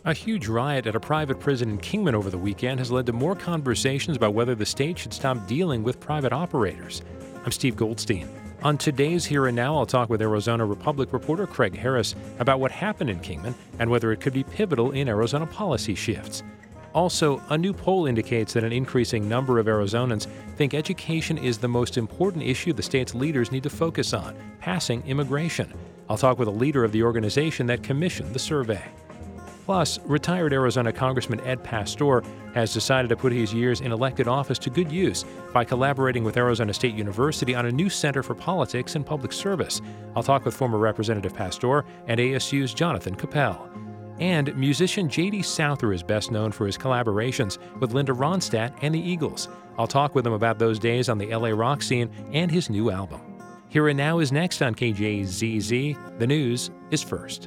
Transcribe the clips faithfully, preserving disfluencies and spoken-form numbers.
A huge riot at a private prison in Kingman over the weekend has led to more conversations about whether the state should stop dealing with private operators. I'm Steve Goldstein. On today's Here and Now, I'll talk with Arizona Republic reporter Craig Harris about what happened in Kingman and whether it could be pivotal in Arizona policy shifts. Also, a new poll indicates that an increasing number of Arizonans think education is the most important issue the state's leaders need to focus on, passing immigration. I'll talk with a leader of the organization that commissioned the survey. Plus, retired Arizona Congressman Ed Pastor has decided to put his years in elected office to good use by collaborating with Arizona State University on a new Center for Politics and Public Service. I'll talk with former Representative Pastor and A S U's Jonathan Capel. And musician J D Souther is best known for his collaborations with Linda Ronstadt and the Eagles. I'll talk with him about those days on the L A rock scene and his new album. Here and Now is next on K J Z Z. The news is first.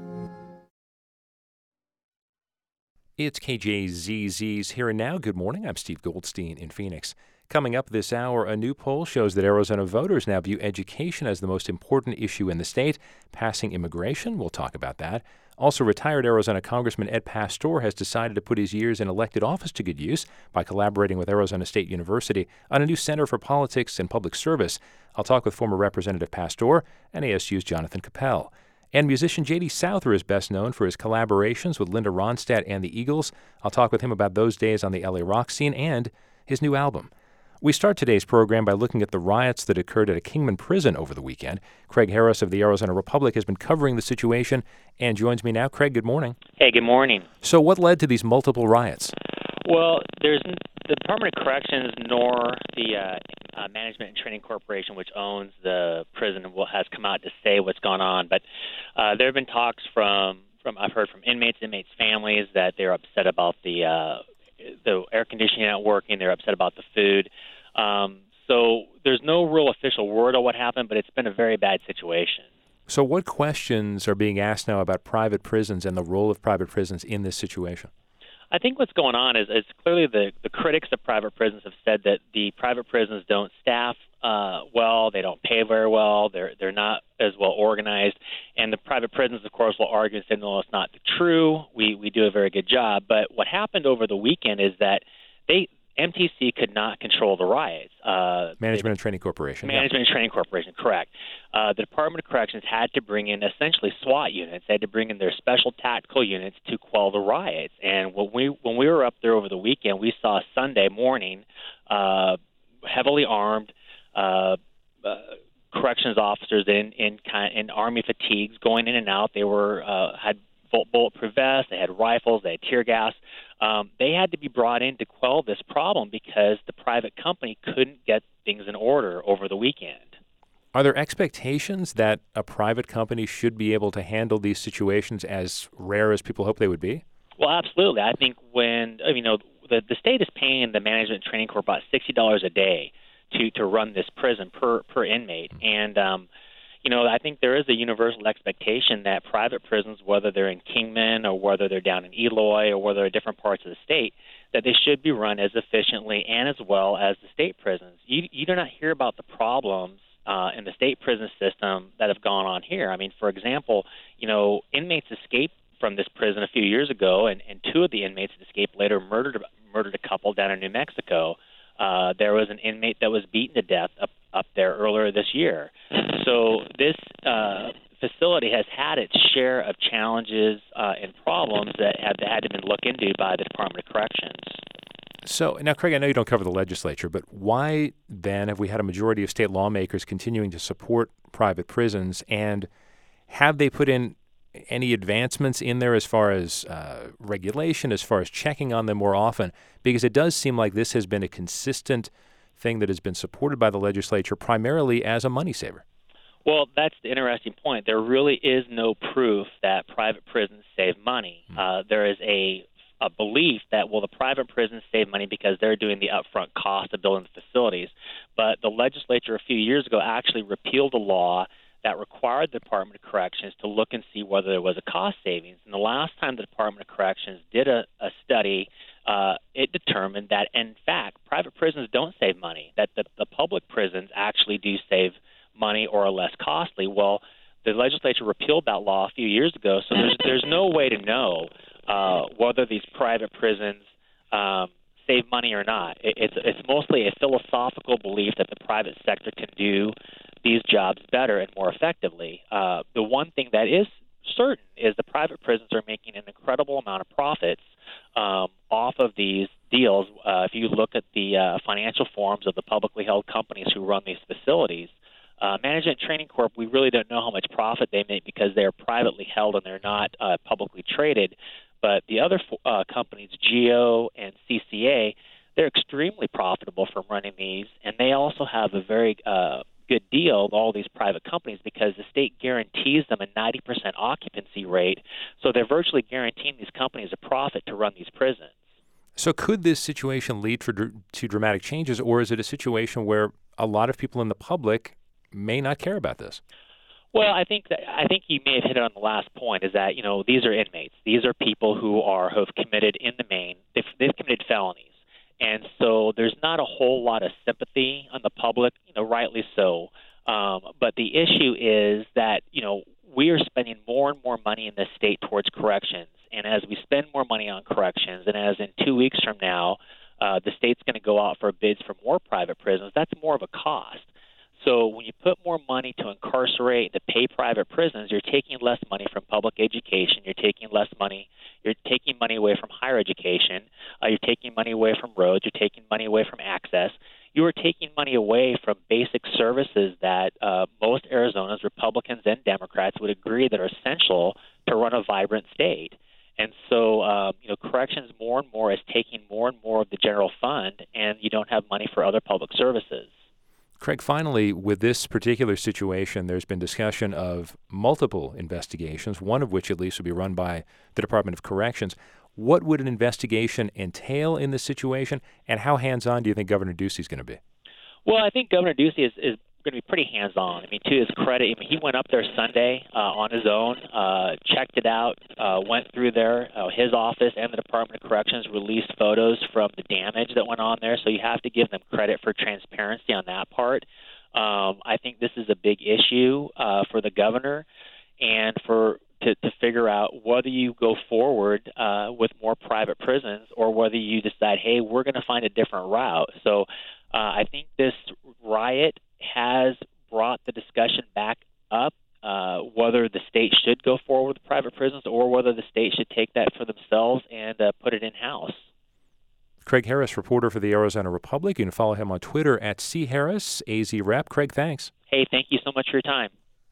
It's K J Z Z's Here and Now. Good morning. I'm Steve Goldstein in Phoenix. Coming up this hour, a new poll shows that Arizona voters now view education as the most important issue in the state, passing immigration. We'll talk about that. Also, retired Arizona Congressman Ed Pastor has decided to put his years in elected office to good use by collaborating with Arizona State University on a new Center for Politics and Public Service. I'll talk with former Representative Pastor and A S U's Jonathan Capel. And musician J D Souther is best known for his collaborations with Linda Ronstadt and the Eagles. I'll talk with him about those days on the L A rock scene and his new album. We start today's program by looking at the riots that occurred at a Kingman prison over the weekend. Craig Harris of the Arizona Republic has been covering the situation and joins me now. Craig, good morning. Hey, good morning. So what led to these multiple riots? Well, there's the Department of Corrections nor the uh, uh, Management and Training Corporation, which owns the prison, will, has come out to say what's gone on. But uh, there have been talks from, from I've heard from inmates, inmates' families that they're upset about the uh, the air conditioning not working. They're upset about the food. Um, so there's no real official word on what happened, but it's been a very bad situation. So what questions are being asked now about private prisons and the role of private prisons in this situation? I think what's going on is, is clearly the, the critics of private prisons have said that the private prisons don't staff uh, well, they don't pay very well, they're they're not as well organized, and the private prisons, of course, will argue and say, no, it's not true, we, we do a very good job. But what happened over the weekend is that they M T C could not control the riots. Uh, Management they, and Training Corporation. Management yeah. and Training Corporation, correct. Uh, the Department of Corrections had to bring in essentially SWAT units. They had to bring in their special tactical units to quell the riots. And when we when we were up there over the weekend, we saw Sunday morning uh, heavily armed uh, uh, corrections officers in in, kind of, in Army fatigues going in and out. They were uh, had bulletproof vests, they had rifles, they had tear gas. Um, they had to be brought in to quell this problem because the private company couldn't get things in order over the weekend. Are there expectations that a private company should be able to handle these situations as rare as people hope they would be? Well, absolutely. I think when, you know, the, the state is paying the Management and Training Corp about sixty dollars a day to, to run this prison per, per inmate. And, um, you know, I think there is a universal expectation that private prisons, whether they're in Kingman or whether they're down in Eloy or whether they're different parts of the state, that they should be run as efficiently and as well as the state prisons. You, you do not hear about the problems uh, in the state prison system that have gone on here. I mean, for example, you know, inmates escaped from this prison a few years ago, and, and two of the inmates that escaped later murdered murdered a couple down in New Mexico. Uh, there was an inmate that was beaten to death up, up there earlier this year. So this uh, facility has had its share of challenges uh, and problems that have had to been looked into by the Department of Corrections. So now, Craig, I know you don't cover the legislature, but why then have we had a majority of state lawmakers continuing to support private prisons, and have they put in any advancements in there as far as uh, regulation, as far as checking on them more often? Because it does seem like this has been a consistent thing that has been supported by the legislature primarily as a money saver. Well, that's the interesting point. There really is no proof that private prisons save money. Mm-hmm. Uh, there is a, a belief that, well, the private prisons save money because they're doing the upfront cost of building the facilities. But the legislature a few years ago actually repealed a law that required the Department of Corrections to look and see whether there was a cost savings. And the last time the Department of Corrections did a, a study, uh, it determined that, in fact, private prisons don't save money, that the, the public prisons actually do save money or are less costly. Well, the legislature repealed that law a few years ago, so there's there's no way to know uh, whether these private prisons um, save money or not. It, it's it's mostly a philosophical belief that the private sector can do these jobs better and more effectively. Uh, the one thing that is certain is the private prisons are making an incredible amount of profits um, off of these deals. Uh, if you look at the uh, financial forms of the publicly held companies who run these facilities, uh, Management Training Corp, we really don't know how much profit they make because they're privately held and they're not uh, publicly traded. But the other uh, companies, GEO and C C A, they're extremely profitable from running these, and they also have a very uh, good deal with all these private companies because the state guarantees them a ninety percent occupancy rate, so they're virtually guaranteeing these companies a profit to run these prisons. So could this situation lead to, to dramatic changes, or is it a situation where a lot of people in the public may not care about this? Well, I think that I think you may have hit it on the last point. Is that you know these are inmates. These are people who are who have committed in the main. They've, they've committed felonies, and so there's not a whole lot of sympathy on the public. You know, rightly so. Um, but the issue is that you know we are spending more and more money in this state towards corrections, and as we spend more money on corrections, and as in two weeks from now, uh, the state's going to go out for bids for more private prisons. That's more of a cost. So when you put more money to incarcerate, to pay private prisons, you're taking less money from public education. You're taking less money. You're taking money away from higher education. Uh, you're taking money away from roads. You're taking money away from access. You are taking money away from basic services that uh, most Arizonans, Republicans and Democrats, would agree that are essential to run a vibrant state. And so, uh, you know, corrections more and more is taking more and more of the general fund, and you don't have money for other public services. Craig, finally, with this particular situation, there's been discussion of multiple investigations, one of which at least would be run by the Department of Corrections. What would an investigation entail in this situation, and how hands-on do you think Governor Ducey is going to be? Well, I think Governor Ducey is, is going to be pretty hands-on. I mean, to his credit, I mean, he went up there Sunday uh, on his own, uh, checked it out, uh, went through there. Uh, his office and the Department of Corrections released photos from the damage that went on there, so you have to give them credit for transparency on that part. Um, I think this is a big issue uh, for the governor and for to, to figure out whether you go forward uh, with more private prisons or whether you decide, hey, we're going to find a different route. So uh, I think this riot has brought the discussion back up, uh, whether the state should go forward with private prisons or whether the state should take that for themselves and uh, put it in-house. Craig Harris, reporter for the Arizona Republic. You can follow him on Twitter at C Harris, A Z Rep. Craig, thanks. Hey, thank you so much for your time.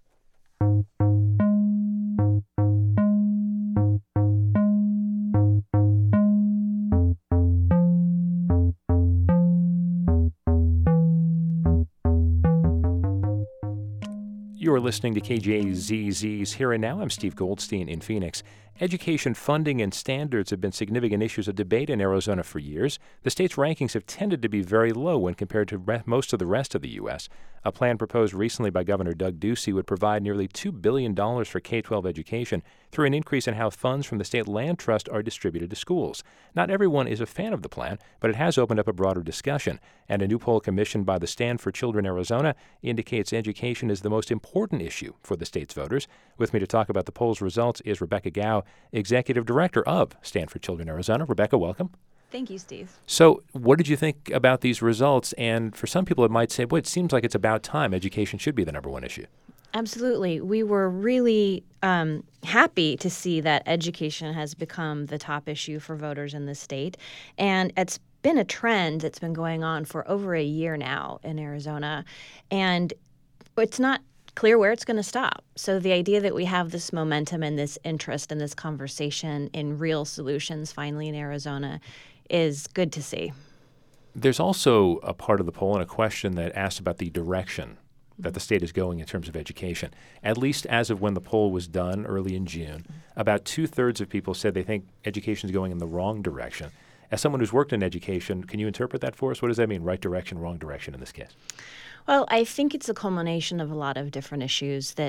You're listening to K J Z Z's Here and Now. I'm Steve Goldstein in Phoenix. Education funding and standards have been significant issues of debate in Arizona for years. The state's rankings have tended to be very low when compared to re- most of the rest of the U S. A plan proposed recently by Governor Doug Ducey would provide nearly two billion dollars for K twelve education through an increase in how funds from the State Land Trust are distributed to schools. Not everyone is a fan of the plan, but it has opened up a broader discussion. And a new poll commissioned by the Stand for Children Arizona indicates education is the most important issue for the state's voters. With me to talk about the poll's results is Rebecca Gao, Executive Director of Stand for Children Arizona. Rebecca, welcome. Thank you, Steve. So what did you think about these results? And for some people, it might say, well, it seems like it's about time. Education should be the number one issue. Absolutely. We were really um, happy to see that education has become the top issue for voters in the state. And it's been a trend that's been going on for over a year now in Arizona. And it's not clear where it's going to stop. So the idea that we have this momentum and this interest and this conversation in real solutions finally in Arizona is good to see. There's also a part of the poll and a question that asked about the direction that the state is going in terms of education. At least as of when the poll was done early in June, about two-thirds of people said they think education is going in the wrong direction. As someone who's worked in education, can you interpret that for us? What does that mean, right direction, wrong direction in this case? Well, I think it's a culmination of a lot of different issues that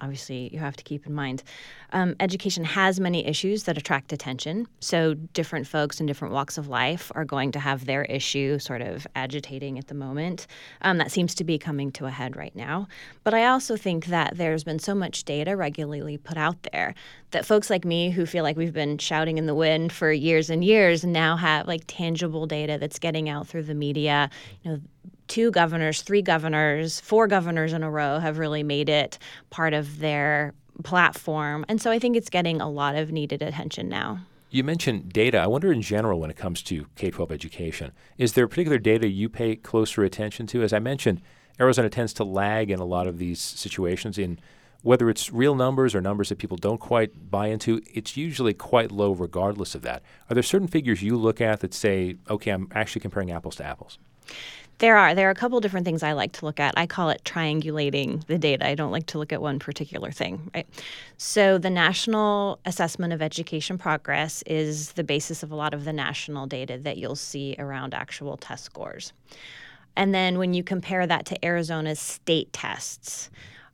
obviously you have to keep in mind. Um, education has many issues that attract attention. So different folks in different walks of life are going to have their issue sort of agitating at the moment. Um, that seems to be coming to a head right now. But I also think that there's been so much data regularly put out there that folks like me who feel like we've been shouting in the wind for years and years now have like tangible data that's getting out through the media. You know, two governors, three governors, four governors in a row have really made it part of their platform. And so I think it's getting a lot of needed attention now. You mentioned data. I wonder in general when it comes to K twelve education, is there particular data you pay closer attention to? As I mentioned, Arizona tends to lag in a lot of these situations in whether it's real numbers or numbers that people don't quite buy into, it's usually quite low regardless of that. Are there certain figures you look at that say, okay, I'm actually comparing apples to apples? There are. There are a couple different things I like to look at. I call it triangulating the data. I don't like to look at one particular thing, right? So the National Assessment of Education Progress is the basis of a lot of the national data that you'll see around actual test scores. And then when you compare that to Arizona's state tests,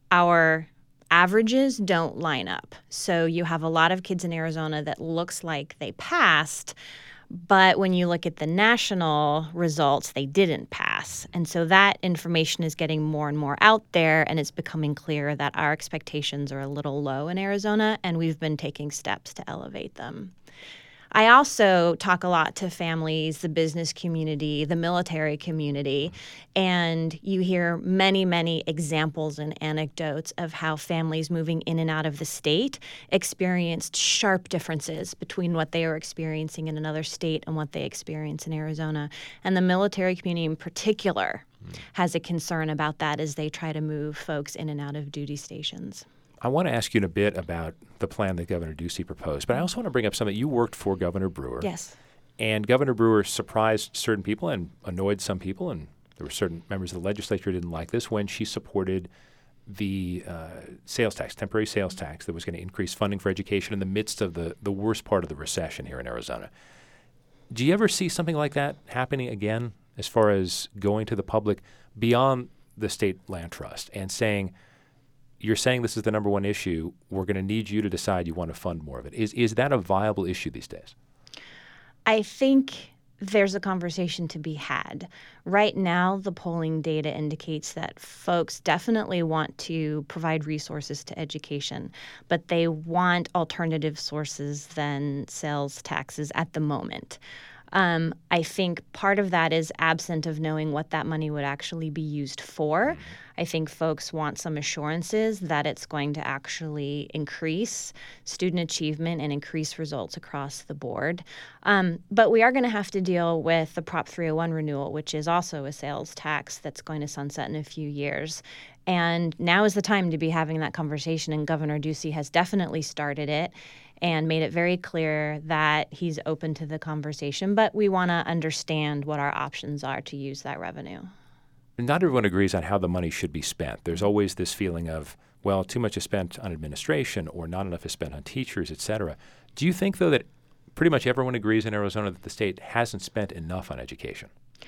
our averages don't line up. So you have a lot of kids in Arizona that looks like they passed, but when you look at the national results, they didn't pass. And so that information is getting more and more out there, and it's becoming clear that our expectations are a little low in Arizona, and we've been taking steps to elevate them. I also talk a lot to families, the business community, the military community, and you hear many, many examples and anecdotes of how families moving in and out of the state experienced sharp differences between what they were experiencing in another state and what they experience in Arizona. And the military community in particular mm. has a concern about that as they try to move folks in and out of duty stations. I want to ask you in a bit about the plan that Governor Ducey proposed, but I also want to bring up something. You worked for Governor Brewer. Yes. And Governor Brewer surprised certain people and annoyed some people, and there were certain members of the legislature who didn't like this when she supported the uh, sales tax, temporary sales tax that was going to increase funding for education in the midst of the, the worst part of the recession here in Arizona. Do you ever see something like that happening again as far as going to the public beyond the state land trust and saying, you're saying this is the number one issue, we're going to need you to decide you want to fund more of it. Is is that a viable issue these days? I think there's a conversation to be had. Right now, the polling data indicates that folks definitely want to provide resources to education, but they want alternative sources than sales taxes at the moment. Um, I think part of that is absent of knowing what that money would actually be used for. Mm-hmm. I think folks want some assurances that it's going to actually increase student achievement and increase results across the board. Um, but we are going to have to deal with the Prop three oh one renewal, which is also a sales tax that's going to sunset in a few years. And now is the time to be having that conversation, and Governor Ducey has definitely started it and made it very clear that he's open to the conversation, but we want to understand what our options are to use that revenue. Not everyone agrees on how the money should be spent. There's always this feeling of, well, too much is spent on administration or not enough is spent on teachers, et cetera. Do you think, though, that pretty much everyone agrees in Arizona that the state hasn't spent enough on education?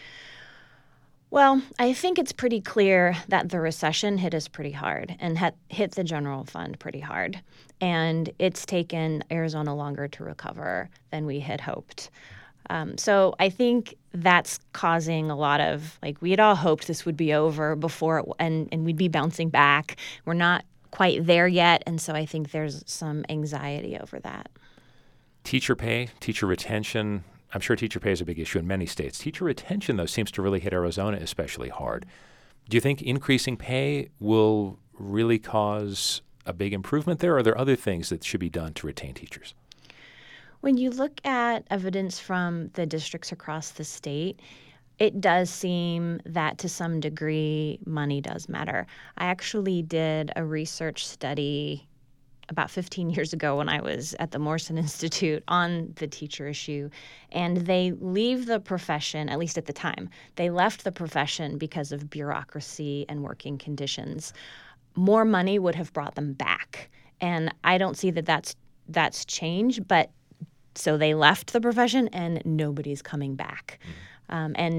Well, I think it's pretty clear that the recession hit us pretty hard and had hit the general fund pretty hard. And it's taken Arizona longer to recover than we had hoped. Um, so I think that's causing a lot of, like, we had all hoped this would be over before it, and, and we'd be bouncing back. We're not quite there yet, and so I think there's some anxiety over that. Teacher pay, teacher retention. I'm sure teacher pay is a big issue in many states. Teacher retention, though, seems to really hit Arizona especially hard. Do you think increasing pay will really cause a big improvement there, or are there other things that should be done to retain teachers? When you look at evidence from the districts across the state, it does seem that to some degree money does matter. I actually did a research study about fifteen years ago when I was at the Morrison Institute on the teacher issue, and they leave the profession, at least at the time, they left the profession because of bureaucracy and working conditions. More money would have brought them back, and I don't see that that's that's changed, but so they left the profession and nobody's coming back. Mm-hmm. Um, and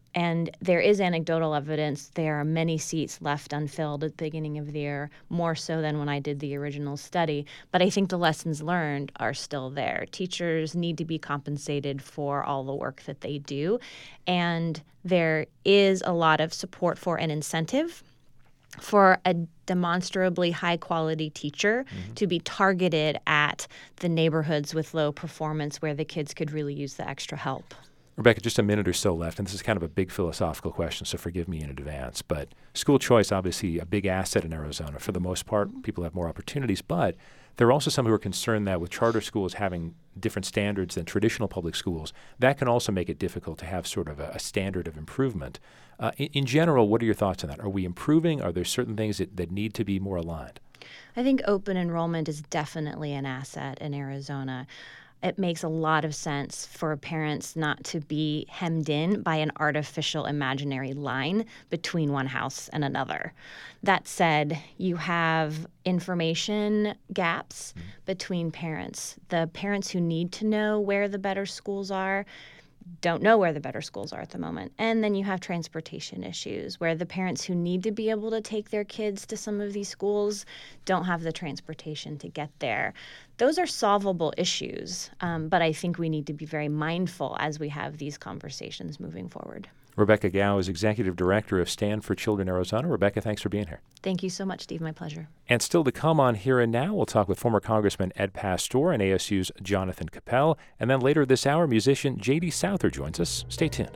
And there is anecdotal evidence. There are many seats left unfilled at the beginning of the year, more so than when I did the original study. But I think the lessons learned are still there. Teachers need to be compensated for all the work that they do. And there is a lot of support for an incentive for a demonstrably high-quality teacher mm-hmm. to be targeted at the neighborhoods with low performance where the kids could really use the extra help. Rebecca, just a minute or so left, and this is kind of a big philosophical question, so forgive me in advance. But school choice, obviously a big asset in Arizona. For the most part, people have more opportunities, but there are also some who are concerned that with charter schools having different standards than traditional public schools, that can also make it difficult to have sort of a, a standard of improvement. Uh, in, in general, what are your thoughts on that? Are we improving? Are there certain things that, that need to be more aligned? I think open enrollment is definitely an asset in Arizona. It makes a lot of sense for parents not to be hemmed in by an artificial imaginary line between one house and another. That said, you have information gaps mm-hmm. between parents. The parents who need to know where the better schools are don't know where the better schools are at the moment. And then you have transportation issues where the parents who need to be able to take their kids to some of these schools don't have the transportation to get there. Those are solvable issues, um, but I think we need to be very mindful as we have these conversations moving forward. Rebecca Gao is Executive Director of Stand for Children Arizona. Rebecca, thanks for being here. Thank you so much, Steve. My pleasure. And still to come on Here and Now, we'll talk with former Congressman Ed Pastor and A S U's Jonathan Capel. And then later this hour, musician J D Souther joins us. Stay tuned.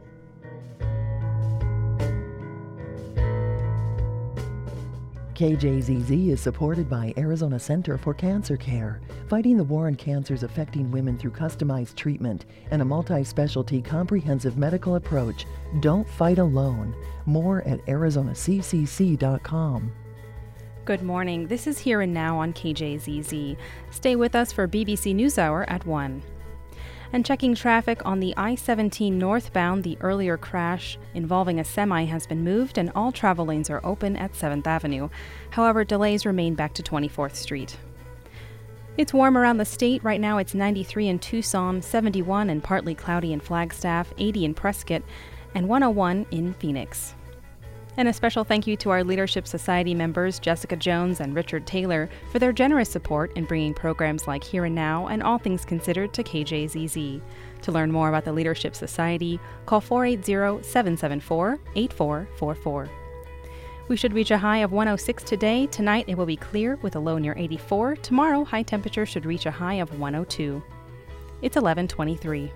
K J Z Z is supported by Arizona Center for Cancer Care, fighting the war on cancers affecting women through customized treatment and a multi-specialty comprehensive medical approach. Don't fight alone. More at arizona c c c dot com. Good morning. This is Here and Now on K J Z Z. Stay with us for B B C NewsHour at one. And checking traffic on the I seventeen northbound, the earlier crash involving a semi has been moved and all travel lanes are open at seventh Avenue. However, delays remain back to twenty-fourth Street. It's warm around the state. Right now it's ninety-three in Tucson, seventy-one and partly cloudy in Flagstaff, eighty in Prescott, and one oh one in Phoenix. And a special thank you to our Leadership Society members, Jessica Jones and Richard Taylor, for their generous support in bringing programs like Here and Now and All Things Considered to K J Z Z. To learn more about the Leadership Society, call four eight zero, seven seven four, eight four four four. We should reach a high of one oh six today. Tonight it will be clear with a low near eighty-four. Tomorrow, high temperature should reach a high of one oh two. It's eleven twenty-three.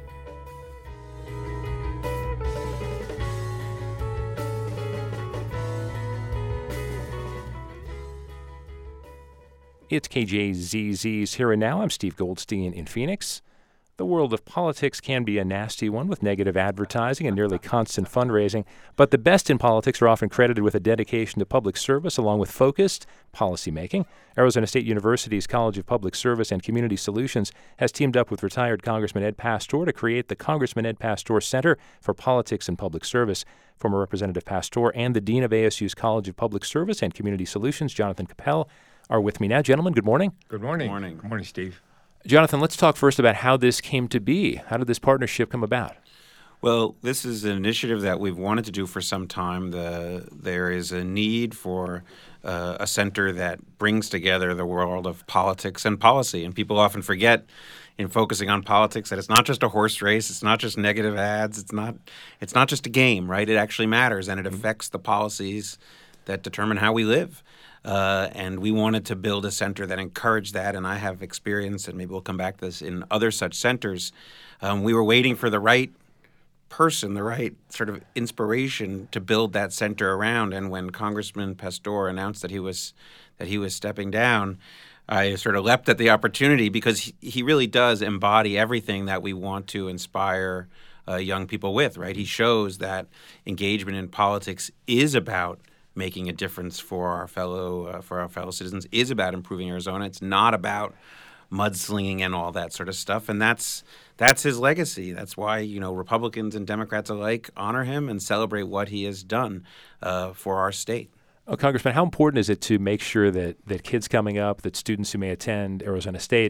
It's K J Z Z's Here and Now. I'm Steve Goldstein in Phoenix. The world of politics can be a nasty one with negative advertising and nearly constant fundraising, but the best in politics are often credited with a dedication to public service along with focused policymaking. Arizona State University's College of Public Service and Community Solutions has teamed up with retired Congressman Ed Pastor to create the Congressman Ed Pastor Center for Politics and Public Service. Former Representative Pastor and the Dean of A S U's College of Public Service and Community Solutions, Jonathan Capel, are with me now. Gentlemen, good morning. Good morning. Good morning. Good morning, Steve. Jonathan, let's talk first about how this came to be. How did this partnership come about? Well, this is an initiative that we've wanted to do for some time. The, there is a need for uh, a center that brings together the world of politics and policy. And people often forget in focusing on politics that it's not just a horse race, it's not just negative ads, it's not it's not just a game, right? It actually matters, and it affects the policies that determine how we live. Uh, and we wanted to build a center that encouraged that, and I have experience, and maybe we'll come back to this, in other such centers. Um, we were waiting for the right person, the right sort of inspiration to build that center around, and when Congressman Pastor announced that he was that he was stepping down, I sort of leapt at the opportunity because he, he really does embody everything that we want to inspire uh, young people with, right? He shows that engagement in politics is about making a difference for our fellow uh, for our fellow citizens, is about improving Arizona. It's not about mudslinging and all that sort of stuff, and that's that's his legacy. That's why, you know, Republicans and Democrats alike honor him and celebrate what he has done uh, for our state. Oh, Congressman, how important is it to make sure that, that kids coming up, that students who may attend Arizona State,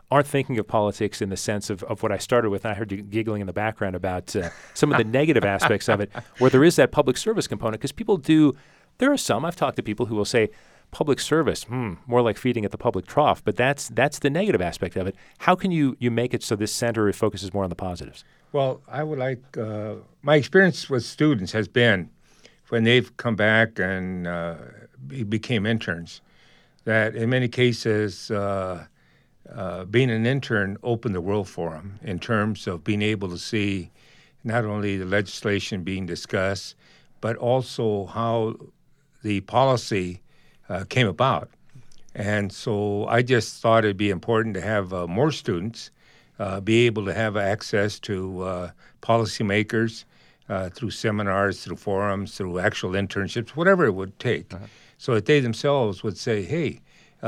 aren't thinking of politics in the sense of, of what I started with. And I heard you giggling in the background about uh, some of the negative aspects of it, where there is that public service component. Because people do, there are some, I've talked to people who will say, public service, hmm, more like feeding at the public trough. But that's that's the negative aspect of it. How can you, you make it so this center focuses more on the positives? Well, I would like, uh, my experience with students has been when they've come back and uh, be, became interns, that in many cases, uh, uh, being an intern opened the world for them in terms of being able to see not only the legislation being discussed, but also how the policy uh, came about. And so I just thought it'd be important to have uh, more students uh, be able to have access to uh, policymakers uh, through seminars, through forums, through actual internships, whatever it would take, uh-huh. so that they themselves would say, hey,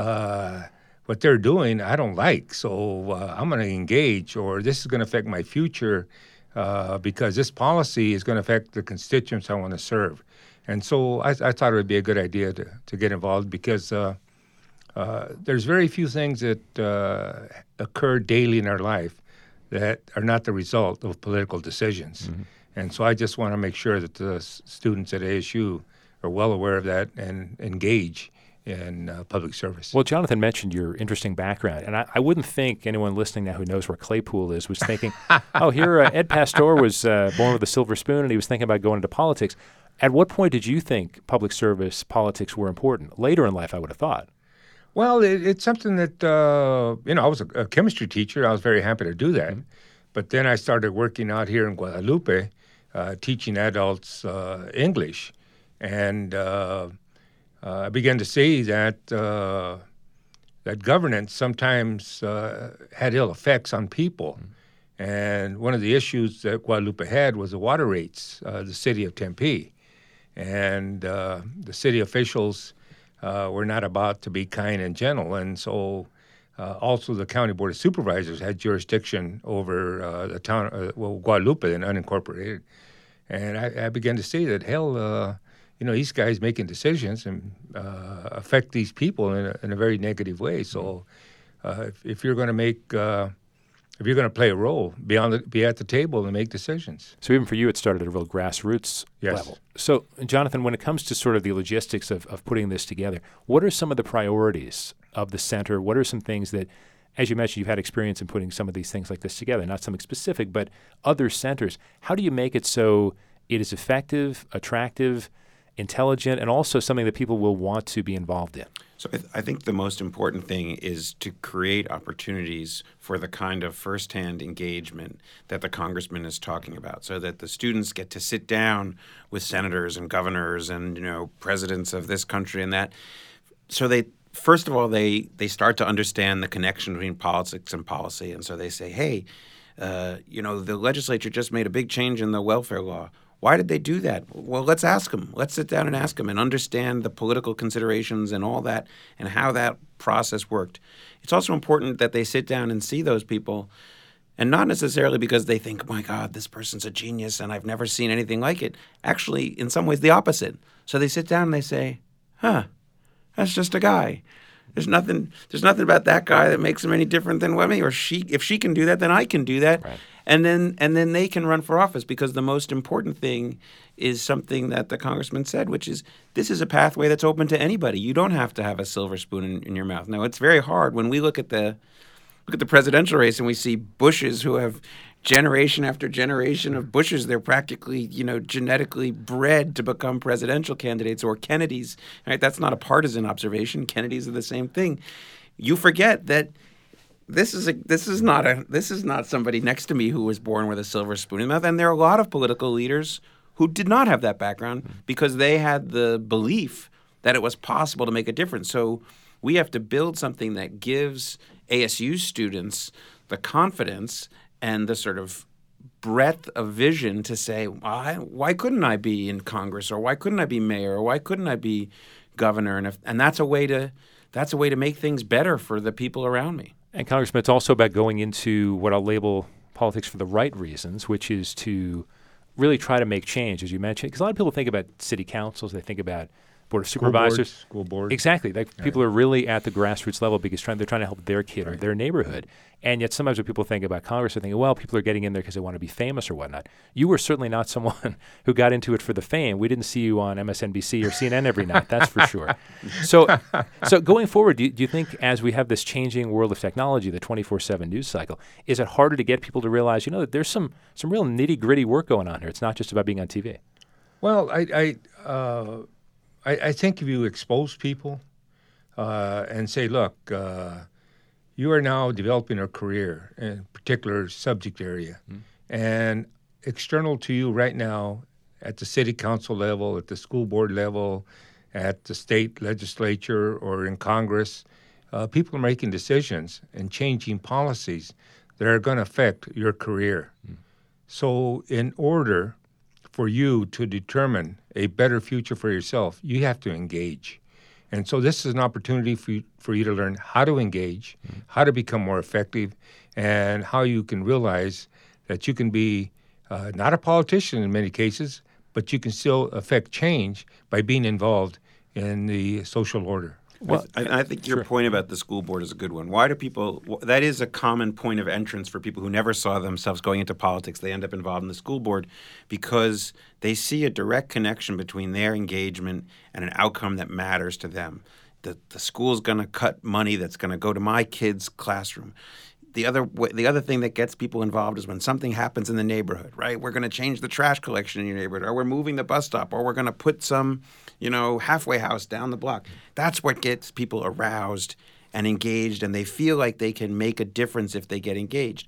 uh, what they're doing I don't like, so uh, I'm going to engage, or this is going to affect my future uh, because this policy is going to affect the constituents I want to serve. And so I, I thought it would be a good idea to, to get involved because uh, uh, there's very few things that uh, occur daily in our life that are not the result of political decisions. Mm-hmm. And so I just want to make sure that the s- students at A S U are well aware of that and engage in uh, public service. Well, Jonathan mentioned your interesting background, and I, I wouldn't think anyone listening now who knows where Claypool is was thinking, oh, here uh, Ed Pastor was uh, born with a silver spoon and he was thinking about going into politics. At what point did you think public service politics were important? Later in life, I would have thought. Well, it, it's something that, uh, you know, I was a, a chemistry teacher. I was very happy to do that. Mm-hmm. But then I started working out here in Guadalupe, uh, teaching adults uh, English. And uh, uh, I began to see that uh, that governance sometimes uh, had ill effects on people. Mm-hmm. And one of the issues that Guadalupe had was the water rates, uh, the city of Tempe. And uh, the city officials uh, were not about to be kind and gentle. And so uh, also the County Board of Supervisors had jurisdiction over uh, the town, uh, well, Guadalupe and unincorporated. And I, I began to see that, hell, uh, you know, these guys making decisions and uh, affect these people in a, in a very negative way. So uh, if, if you're going to make... Uh, If you're going to play a role, be on the, be at the table and make decisions. So even for you, it started at a real grassroots yes. level. So, Jonathan, when it comes to sort of the logistics of, of putting this together, what are some of the priorities of the center? What are some things that, as you mentioned, you've had experience in putting some of these things like this together, not something specific, but other centers. How do you make it so it is effective, attractive, intelligent, and also something that people will want to be involved in? So I, th- I think the most important thing is to create opportunities for the kind of firsthand engagement that the congressman is talking about, so that the students get to sit down with senators and governors and, you know, presidents of this country and that. So they, first of all, they they start to understand the connection between politics and policy, and so they say, hey, uh, you know, the legislature just made a big change in the welfare law. Why did they do that? Well, let's ask them. Let's sit down and ask them and understand the political considerations and all that and how that process worked. It's also important that they sit down and see those people, and not necessarily because they think, oh, my God, this person's a genius and I've never seen anything like it. Actually, in some ways, the opposite. So they sit down and they say, huh, that's just a guy. There's nothing There's nothing about that guy that makes him any different than me, or she. If she can do that, then I can do that. Right. And then and then they can run for office, because the most important thing is something that the congressman said, which is this is a pathway that's open to anybody. You don't have to have a silver spoon in, in your mouth. Now, it's very hard when we look at the look at the presidential race and we see Bushes who have generation after generation of Bushes. They're practically, you know, genetically bred to become presidential candidates, or Kennedys. Right? That's not a partisan observation. Kennedys are the same thing. You forget that This is a this is not a this is not somebody next to me who was born with a silver spoon in their mouth. And there are a lot of political leaders who did not have that background because they had the belief that it was possible to make a difference. So we have to build something that gives A S U students the confidence and the sort of breadth of vision to say, why why couldn't I be in Congress, or why couldn't I be mayor, or why couldn't I be governor? And if, and that's a way to that's a way to make things better for the people around me. And Congressman, it's also about going into what I'll label politics for the right reasons, which is to really try to make change, as you mentioned. Because a lot of people think about city councils, they think about board of School supervisors, boards, school board. Exactly. Like Right. people are really at the grassroots level because trying, they're trying to help their kid or Right. their neighborhood. And yet sometimes when people think about Congress, they're thinking, well, people are getting in there because they want to be famous or whatnot. You were certainly not someone who got into it for the fame. We didn't see you on M S N B C or C N N every night, that's for sure. So so going forward, do you, do you think as we have this changing world of technology, the twenty-four seven news cycle, is it harder to get people to realize, you know, that there's some, some real nitty-gritty work going on here? It's not just about being on T V. Well, I I, uh, I I think if you expose people uh, and say, look, uh, you are now developing a career in a particular subject area, mm. and external to you right now at the city council level, at the school board level, at the state legislature or in Congress, uh, people are making decisions and changing policies that are going to affect your career. Mm. So in order for you to determine a better future for yourself, you have to engage. And so this is an opportunity for you, for you to learn how to engage, mm. how to become more effective, and how you can realize that you can be uh, not a politician in many cases, but you can still affect change by being involved in the social order. Well, I, I think your sure. point about the school board is a good one. Why do people – that is a common point of entrance for people who never saw themselves going into politics. They end up involved in the school board because they see a direct connection between their engagement and an outcome that matters to them. The, the school's going to cut money that's going to go to my kid's classroom. The other the other thing that gets people involved is when something happens in the neighborhood, right? We're going to change the trash collection in your neighborhood, or we're moving the bus stop, or we're going to put some, you know, halfway house down the block. That's what gets people aroused and engaged, and they feel like they can make a difference if they get engaged.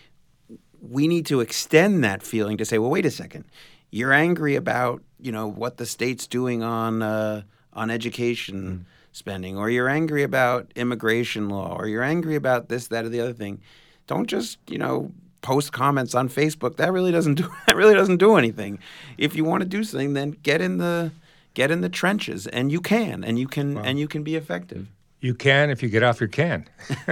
We need to extend that feeling to say, well, wait a second. You're angry about, you know, what the state's doing on uh, on education mm. spending, or you're angry about immigration law, or you're angry about this, that, or the other thing. Don't just, you know, post comments on Facebook. That really doesn't do that really doesn't do anything. If you want to do something, then get in the get in the trenches, and you can, and you can, wow. and you can be effective. You can if you get off your can.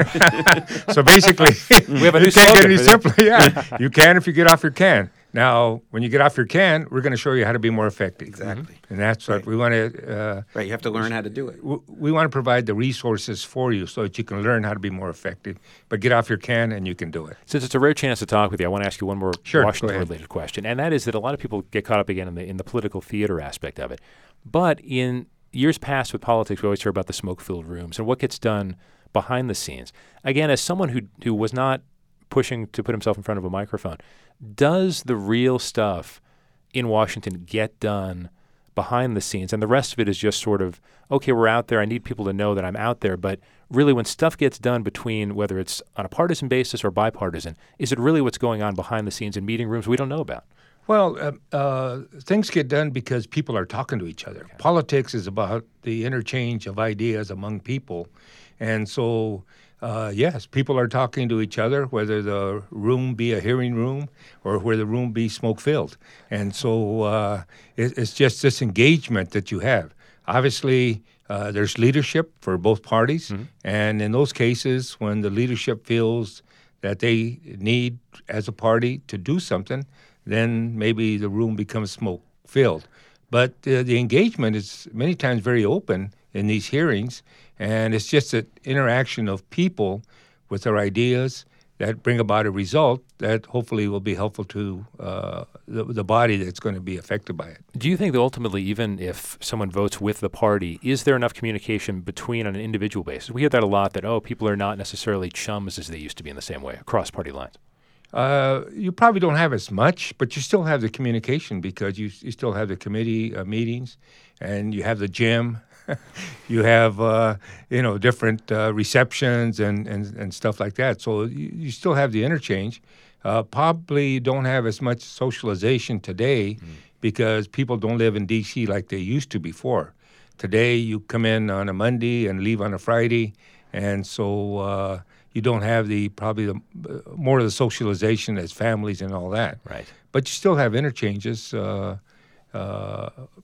So basically, we have a new you can't get any that. simpler. Yeah, you can if you get off your can. Now, when you get off your can, we're going to show you how to be more effective. Exactly. Mm-hmm. And that's what right. we want to... Uh, right, you have to learn how to do it. W- we want to provide the resources for you so that you can learn how to be more effective. But get off your can and you can do it. Since it's a rare chance to talk with you, I want to ask you one more sure, Washington-related question. And that is that a lot of people get caught up again in the in the political theater aspect of it. But in years past with politics, we always hear about the smoke-filled rooms and what gets done behind the scenes. Again, as someone who who was not pushing to put himself in front of a microphone, does the real stuff in Washington get done behind the scenes? And the rest of it is just sort of, okay, we're out there. I need people to know that I'm out there. But really, when stuff gets done between, whether it's on a partisan basis or bipartisan, is it really what's going on behind the scenes in meeting rooms we don't know about? Well, uh, uh, things get done because people are talking to each other. Okay. Politics is about the interchange of ideas among people. And so... Uh, yes, people are talking to each other, whether the room be a hearing room or where the room be smoke-filled. And so uh, it, it's just this engagement that you have. Obviously, uh, there's leadership for both parties. Mm-hmm. And in those cases, when the leadership feels that they need, as a party, to do something, then maybe the room becomes smoke-filled. But uh, the engagement is many times very open in these hearings. And it's just an interaction of people with their ideas that bring about a result that hopefully will be helpful to uh, the, the body that's going to be affected by it. Do you think that ultimately, even if someone votes with the party, is there enough communication between on an individual basis? We hear that a lot, that, oh, people are not necessarily chums as they used to be in the same way, across party lines. Uh, you probably don't have as much, but you still have the communication because you, you still have the committee uh, meetings and you have the gym. You have, uh, you know, different uh, receptions and, and, and stuff like that. So you, you still have the interchange. Uh, probably don't have as much socialization today mm. because people don't live in D C like they used to before. Today you come in on a Monday and leave on a Friday, and so uh, you don't have the probably the uh, more of the socialization as families and all that. Right. But you still have interchanges. Uh, uh,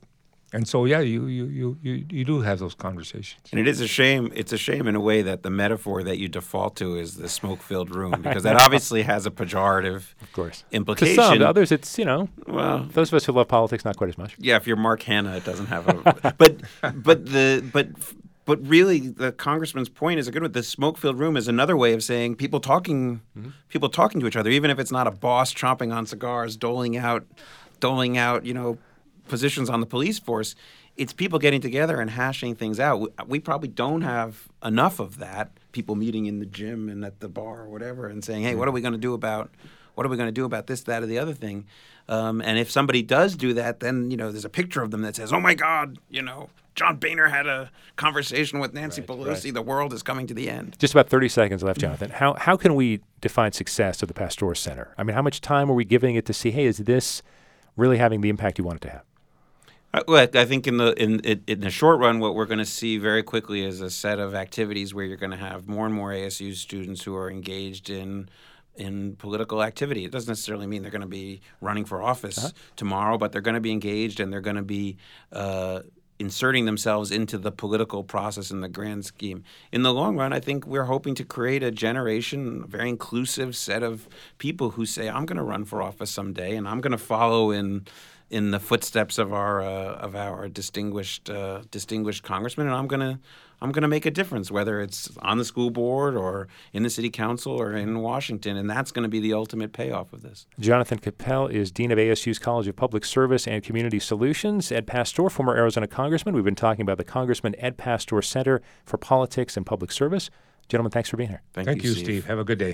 And so, yeah, you, you, you, you, you do have those conversations. And it is a shame. It's a shame in a way that the metaphor that you default to is the smoke-filled room, because that obviously has a pejorative of course. implication. To some, to others, it's, you know, well, those of us who love politics, not quite as much. Yeah, if you're Mark Hanna, it doesn't have a. but but the but but really, the congressman's point is a good one. The smoke-filled room is another way of saying people talking, mm-hmm. people talking to each other, even if it's not a boss chomping on cigars, doling out, doling out, you know, positions on the police force. It's people getting together and hashing things out. We, we probably don't have enough of that. People meeting in the gym and at the bar or whatever, and saying, "Hey, what are we going to do about? What are we going to do about this, that, or the other thing?" Um, and if somebody does do that, then you know there's a picture of them that says, "Oh my God, you know, John Boehner had a conversation with Nancy right, Pelosi. Right. The world is coming to the end." Just about thirty seconds left, Jonathan. How how can we define success of the Pasteur Center? I mean, how much time are we giving it to see, hey, is this really having the impact you want it to have? I, well, I think in the in in the short run, what we're going to see very quickly is a set of activities where you're going to have more and more A S U students who are engaged in in political activity. It doesn't necessarily mean they're going to be running for office uh-huh. tomorrow, but they're going to be engaged and they're going to be uh, inserting themselves into the political process in the grand scheme. In the long run, I think we're hoping to create a generation, a very inclusive set of people who say, "I'm going to run for office someday, and I'm going to follow in." in the footsteps of our uh, of our distinguished uh, distinguished congressman, and I'm gonna I'm gonna make a difference, whether it's on the school board or in the city council or in Washington, and that's going to be the ultimate payoff of this. Jonathan Capel is Dean of A S U's College of Public Service and Community Solutions. Ed Pasteur, former Arizona congressman. We've been talking about the Congressman Ed Pasteur Center for Politics and Public Service. Gentlemen, thanks for being here. Thank, Thank you, you, Steve. Steve. Have a good day.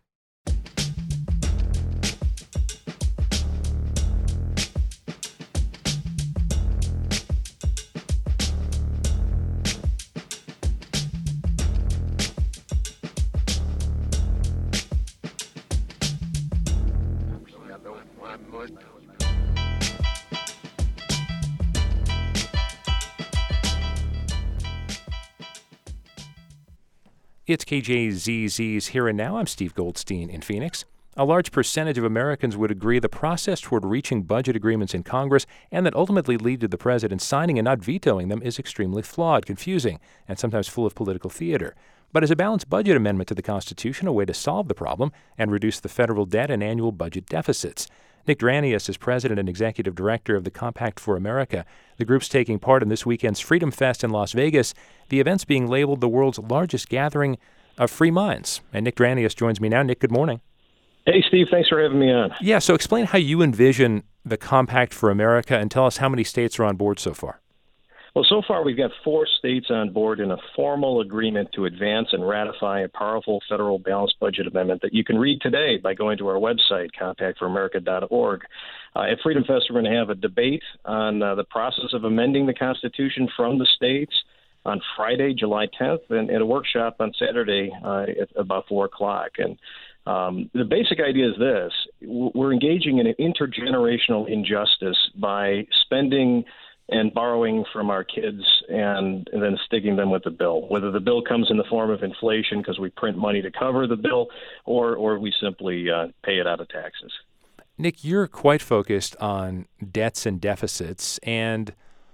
It's K J Z Z's Here and Now. I'm Steve Goldstein in Phoenix. A large percentage of Americans would agree the process toward reaching budget agreements in Congress and that ultimately lead to the president signing and not vetoing them is extremely flawed, confusing, and sometimes full of political theater. But as a balanced budget amendment to the Constitution, a way to solve the problem and reduce the federal debt and annual budget deficits. Nick Dranius is president and executive director of the Compact for America. The group's taking part in this weekend's Freedom Fest in Las Vegas, the event's being labeled the world's largest gathering of free minds. And Nick Dranius joins me now. Nick, good morning. Hey, Steve. Thanks for having me on. Yeah, so explain how you envision the Compact for America and tell us how many states are on board so far. Well, so far we've got four states on board in a formal agreement to advance and ratify a powerful federal balanced budget amendment that you can read today by going to our website, compact for america dot org. Uh, at Freedom Fest, we're going to have a debate on uh, the process of amending the Constitution from the states on Friday, July tenth, and, and a workshop on Saturday uh, at about four o'clock. And um, the basic idea is this. We're engaging in an intergenerational injustice by spending and borrowing from our kids and, and then sticking them with the bill, whether the bill comes in the form of inflation because we print money to cover the bill or, or we simply uh, pay it out of taxes. Nick, you're quite focused on debts and deficits, and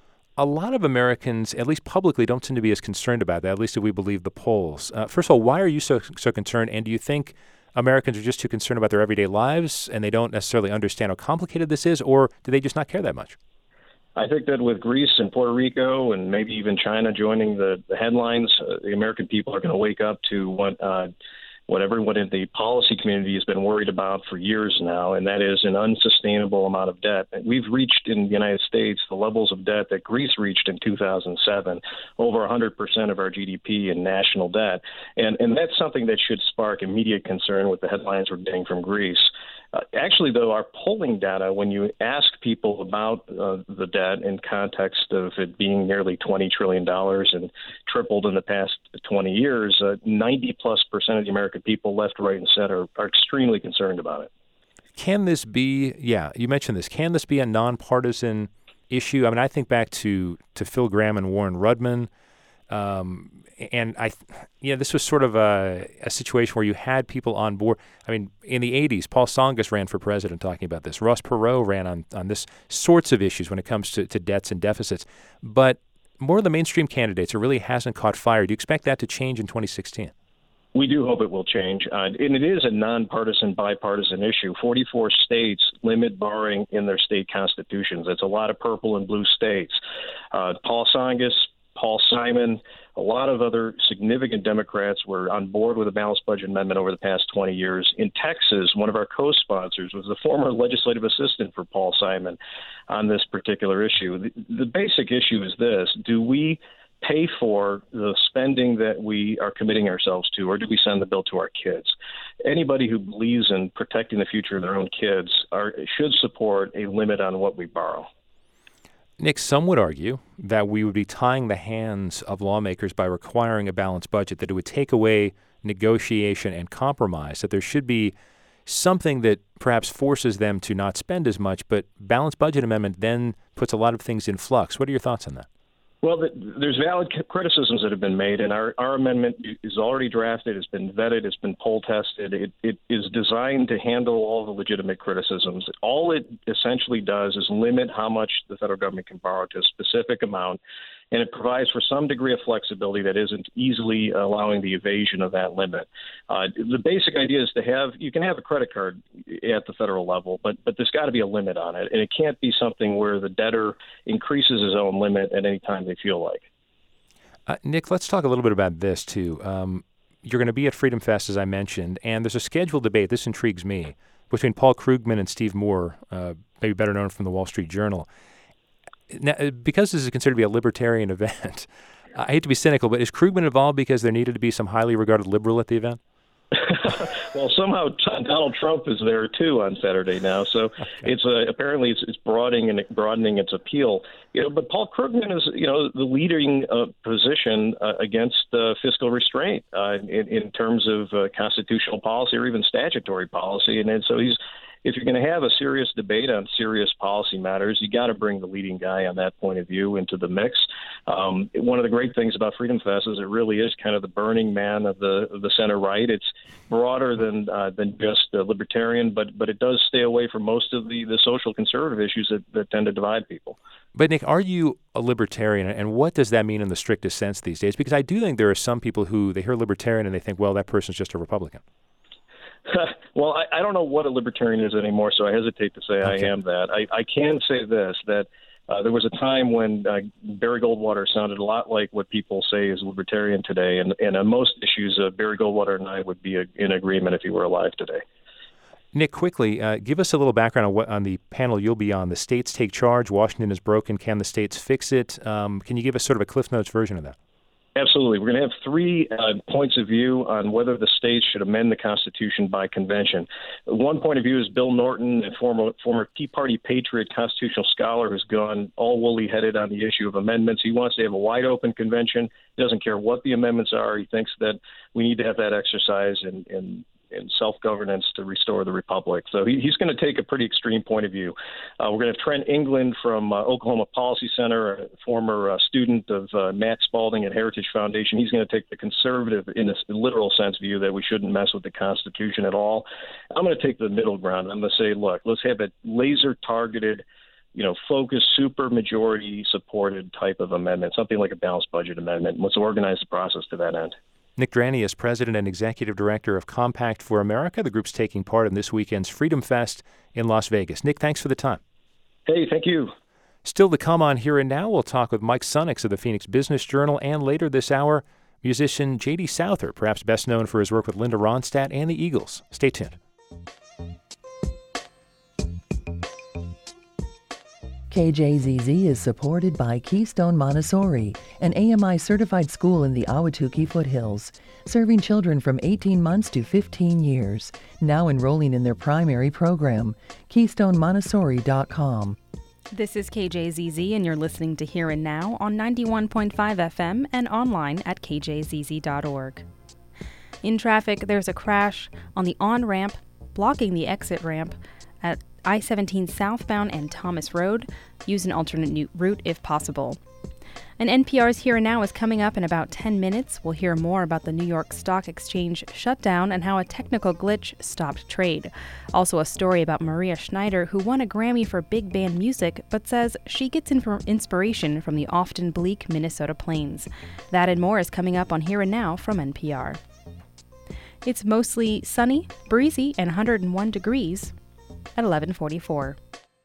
a lot of Americans, at least publicly, don't seem to be as concerned about that, at least if we believe the polls. Uh, first of all, why are you so so concerned, and do you think Americans are just too concerned about their everyday lives and they don't necessarily understand how complicated this is, or do they just not care that much? I think that with Greece and Puerto Rico and maybe even China joining the, the headlines, uh, the American people are going to wake up to what uh, what everyone in the policy community has been worried about for years now, and that is an unsustainable amount of debt. We've reached in the United States the levels of debt that Greece reached in two thousand seven, over one hundred percent of our G D P in national debt. And, and that's something that should spark immediate concern with the headlines we're getting from Greece. Uh, actually, though, our polling data, when you ask people about uh, the debt in context of it being nearly twenty trillion dollars and tripled in the past twenty years, uh, ninety plus percent of the American people, left, right, and center, are extremely concerned about it. Can this be, yeah, you mentioned this, can this be a nonpartisan issue? I mean, I think back to, to Phil Gramm and Warren Rudman. Um, and I, yeah, this was sort of a, a situation where you had people on board. I mean, in the eighties, Paul Tsongas ran for president talking about this. Ross Perot ran on, on this sorts of issues when it comes to, to debts and deficits. But more of the mainstream candidates, it really hasn't caught fire. Do you expect that to change in twenty sixteen? We do hope it will change. Uh, and it is a nonpartisan, bipartisan issue. forty-four states limit borrowing in their state constitutions. It's a lot of purple and blue states. Uh, Paul Tsongas, Paul Simon, a lot of other significant Democrats were on board with a balanced budget amendment over the past twenty years. In Texas, one of our co-sponsors was the former legislative assistant for Paul Simon on this particular issue. The, the basic issue is this: do we pay for the spending that we are committing ourselves to, or do we send the bill to our kids? Anybody who believes in protecting the future of their own kids are, should support a limit on what we borrow. Nick, some would argue that we would be tying the hands of lawmakers by requiring a balanced budget, that it would take away negotiation and compromise, that there should be something that perhaps forces them to not spend as much, but balanced budget amendment then puts a lot of things in flux. What are your thoughts on that? Well, the, there's valid criticisms that have been made, and our, our amendment is already drafted, it's been vetted, it's been poll tested. It, it is designed to handle all the legitimate criticisms. All it essentially does is limit how much the federal government can borrow to a specific amount, and it provides for some degree of flexibility that isn't easily allowing the evasion of that limit. Uh, the basic idea is to have, you can have a credit card at the federal level, but but there's got to be a limit on it, and it can't be something where the debtor increases his own limit at any time they feel like. Uh, Nick, let's talk a little bit about this, too. Um, you're going to be at Freedom Fest, as I mentioned, and there's a scheduled debate, this intrigues me, between Paul Krugman and Steve Moore, uh, maybe better known from the Wall Street Journal. Now, because this is considered to be a libertarian event, I hate to be cynical, but is Krugman involved because there needed to be some highly regarded liberal at the event? Well, somehow Donald Trump is there too on Saturday now, so okay. it's uh, apparently it's, it's broadening and broadening its appeal. You know, but Paul Krugman is, you know, the leading uh, position uh, against uh, fiscal restraint uh, in, in terms of uh, constitutional policy or even statutory policy, and, and so he's. If you're going to have a serious debate on serious policy matters, you got to bring the leading guy on that point of view into the mix. Um, one of the great things about Freedom Fest is it really is kind of the Burning Man of the of the center right. It's broader than uh, than just uh, libertarian, but but it does stay away from most of the, the social conservative issues that, that tend to divide people. But Nick, are you a libertarian, and what does that mean in the strictest sense these days? Because I do think there are some people who they hear libertarian and they think, well, that person's just a Republican. Well, I, I don't know what a libertarian is anymore, so I hesitate to say okay. I am that. I, I can say this, that uh, there was a time when uh, Barry Goldwater sounded a lot like what people say is libertarian today, and, and on most issues, uh, Barry Goldwater and I would be a, in agreement if he were alive today. Nick, quickly, uh, give us a little background on, what, on the panel you'll be on. The states take charge. Washington is broken. Can the states fix it? Um, can you give us sort of a Cliff Notes version of that? Absolutely. We're going to have three uh, points of view on whether the states should amend the Constitution by convention. One point of view is Bill Norton, a former, former Tea Party patriot constitutional scholar who's gone all woolly-headed on the issue of amendments. He wants to have a wide-open convention. He doesn't care what the amendments are. He thinks that we need to have that exercise in, in and self-governance to restore the republic. So he, he's going to take a pretty extreme point of view. Uh, we're going to have Trent England from uh, Oklahoma Policy Center, a former uh, student of uh, Matt Spalding at Heritage Foundation. He's going to take the conservative, in a literal sense, view that we shouldn't mess with the Constitution at all. I'm going to take the middle ground. I'm going to say, look, let's have a laser-targeted, you know, focused, super majority supported type of amendment, something like a balanced budget amendment. Let's organize the process to that end. Nick Drani is president and executive director of Compact for America. The group's taking part in this weekend's Freedom Fest in Las Vegas. Nick, thanks for the time. Hey, thank you. Still to come on Here and Now, we'll talk with Mike Sunnix of the Phoenix Business Journal, and later this hour, musician J D Souther, perhaps best known for his work with Linda Ronstadt and the Eagles. Stay tuned. K J Z Z is supported by Keystone Montessori, an A M I-certified school in the Ahwatukee foothills, serving children from eighteen months to fifteen years, now enrolling in their primary program. keystone montessori dot com. This is K J Z Z, and you're listening to Here and Now on ninety-one point five F M and online at k j z z dot org. In traffic, there's a crash on the on-ramp, blocking the exit ramp at I seventeen southbound and Thomas Road. Use an alternate route if possible. And N P R's Here and Now is coming up in about ten minutes. We'll hear more about the New York Stock Exchange shutdown and how a technical glitch stopped trade. Also a story about Maria Schneider, who won a Grammy for big band music, but says she gets inf- inspiration from the often bleak Minnesota plains. That and more is coming up on Here and Now from N P R. It's mostly sunny, breezy, and one hundred one degrees at eleven forty-four.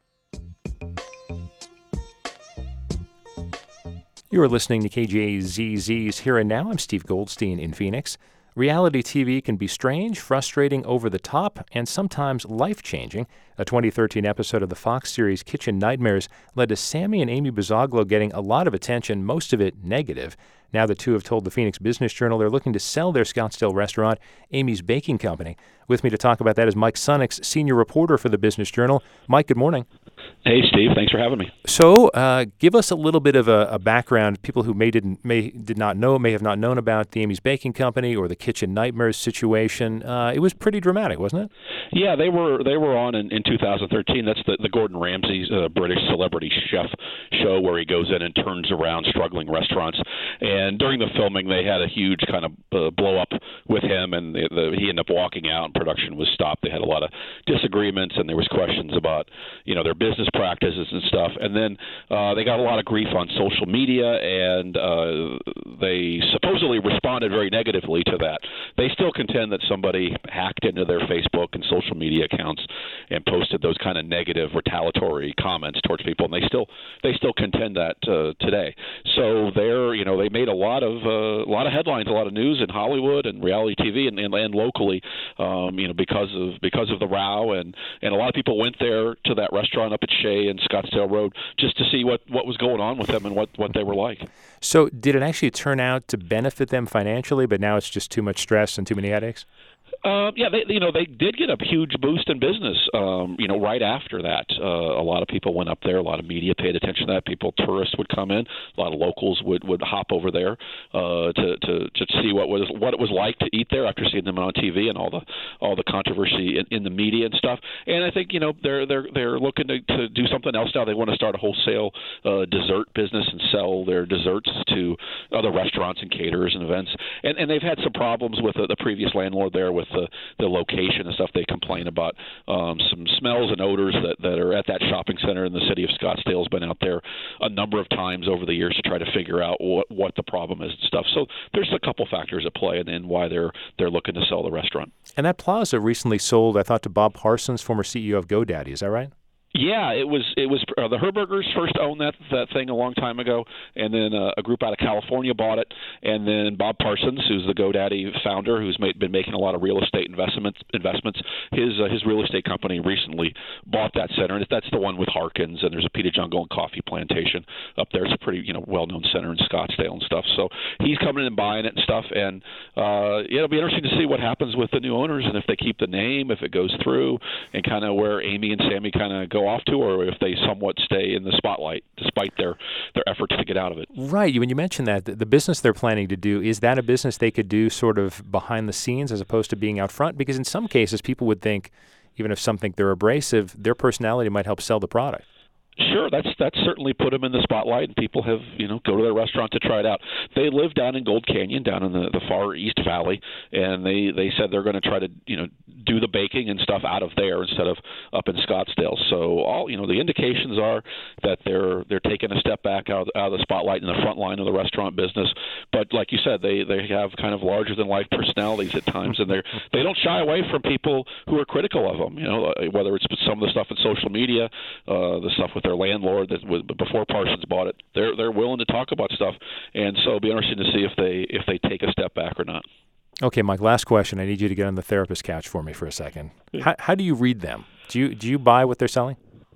You are listening to K J A Z Z's Here and Now. I'm Steve Goldstein in Phoenix. Reality T V can be strange, frustrating, over the top, and sometimes life-changing. A twenty thirteen episode of the Fox series Kitchen Nightmares led to Sammy and Amy Bazzaglo getting a lot of attention, most of it negative. Now the two have told the Phoenix Business Journal they're looking to sell their Scottsdale restaurant, Amy's Baking Company. With me to talk about that is Mike Sunix, senior reporter for the Business Journal. Mike, good morning. Hey, Steve. Thanks for having me. So, uh, give us a little bit of a, a background. People who may didn't may did not know may have not known about the Amy's Baking Company or the Kitchen Nightmares situation. Uh, it was pretty dramatic, wasn't it? Yeah, they were they were on in, in two thousand thirteen. That's the, the Gordon Ramsay's uh, British celebrity chef show where he goes in and turns around struggling restaurants. And during the filming, they had a huge kind of uh, blow up with him, and the, the, he ended up walking out, and production was stopped. They had a lot of disagreements, and there was questions about you know their business practices and stuff. And then uh, they got a lot of grief on social media, and uh, they supposedly responded very negatively to that. They still contend that somebody hacked into their Facebook and social media accounts and posted those kind of negative, retaliatory comments towards people, and they still they still contend that uh, today. So they're you know they made a lot of uh, a lot of headlines, a lot of news in Hollywood and reality T V and, and, and locally, um, you know because of because of the row, and, and a lot of people went there to that restaurant up at Shea and Scottsdale Road just to see what, what was going on with them and what, what they were like. So did it actually turn out to benefit them financially, but now it's just too much stress and too many headaches? Uh, yeah, they, you know, they did get a huge boost in business, um, you know, right after that. Uh, a lot of people went up there. A lot of media paid attention to that. People, tourists would come in. A lot of locals would, would hop over there uh, to, to to see what was what it was like to eat there after seeing them on T V and all the all the controversy in, in the media and stuff. And I think, you know, they're they're they're looking to, to do something else now. They want to start a wholesale uh, dessert business and sell their desserts to other restaurants and caterers and events. And and they've had some problems with the, the previous landlord there with the, the location and stuff. They complain about um, some smells and odors that, that are at that shopping center, and the city of Scottsdale has been out there a number of times over the years to try to figure out what, what the problem is and stuff. So there's a couple factors at play, and, and why they're they're looking to sell the restaurant. And that plaza recently sold, I thought, to Bob Parsons, former C E O of GoDaddy. Is that right? Yeah, it was it was uh, the Herbergers first owned that that thing a long time ago, and then uh, a group out of California bought it, and then Bob Parsons, who's the GoDaddy founder, who's made, been making a lot of real estate investments investments, his uh, his real estate company recently bought that center, and that's the one with Harkins, and there's a Peter John Golden coffee plantation up there. It's a pretty you know well-known center in Scottsdale and stuff. So he's coming in and buying it and stuff, and uh, it'll be interesting to see what happens with the new owners, and if they keep the name, if it goes through, and kind of where Amy and Sammy kind of go off to, or if they somewhat stay in the spotlight despite their, their efforts to get out of it. Right. When you mentioned that, the, the business they're planning to do, is that a business they could do sort of behind the scenes as opposed to being out front? Because in some cases, people would think, even if some think they're abrasive, their personality might help sell the product. Sure, that's that's certainly put them in the spotlight, and people have you know go to their restaurant to try it out. They live down in Gold Canyon, down in the, the far East Valley, and they, they said they're going to try to you know do the baking and stuff out of there instead of up in Scottsdale. So all you know the indications are that they're they're taking a step back out, out of the spotlight in the front line of the restaurant business. But like you said, they, they have kind of larger than life personalities at times, and they they don't shy away from people who are critical of them. You know whether it's some of the stuff in social media, uh, the stuff with their landlord that was before Parsons bought it. They're they're willing to talk about stuff, and so it'll be interesting to see if they if they take a step back or not. Okay, Mike. Last question. I need you to get on the therapist couch for me for a second. How, how do you read them? Do you do you buy what they're selling?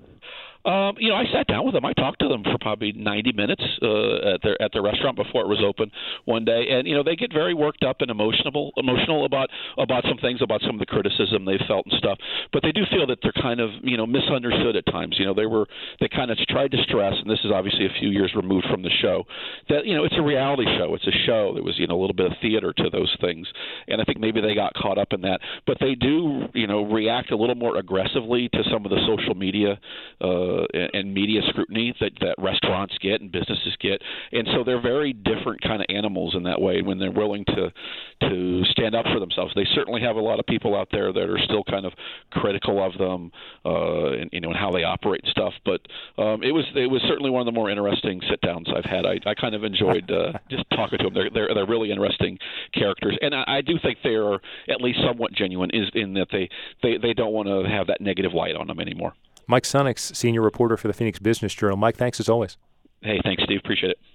Um, you know, I sat down with them. I talked to them for probably ninety minutes uh, at their at their restaurant before it was open one day, and you know they get very worked up and emotional emotional about about some things, about some of the criticism they felt and stuff. But they do feel that they're kind of you know misunderstood at times. You know, they were they kind of tried to stress, and this is obviously a few years removed from the show, that you know it's a reality show. It's a show. There was you know a little bit of theater to those things, and I think maybe they got caught up in that. But they do you know react a little more aggressively to some of the social media Uh, uh, and, and media scrutiny that, that restaurants get and businesses get. And so they're very different kind of animals in that way when they're willing to to stand up for themselves. They certainly have a lot of people out there that are still kind of critical of them, uh, and, you know, and how they operate and stuff. But um, it was it was certainly one of the more interesting sit-downs I've had. I, I kind of enjoyed uh, just talking to them. They're, they're they're really interesting characters, and I, I do think they're at least somewhat genuine, is in that they, they, they don't want to have that negative light on them anymore. Mike Sunix, senior reporter for the Phoenix Business Journal. Mike, thanks as always. Hey, thanks, Steve. Appreciate it.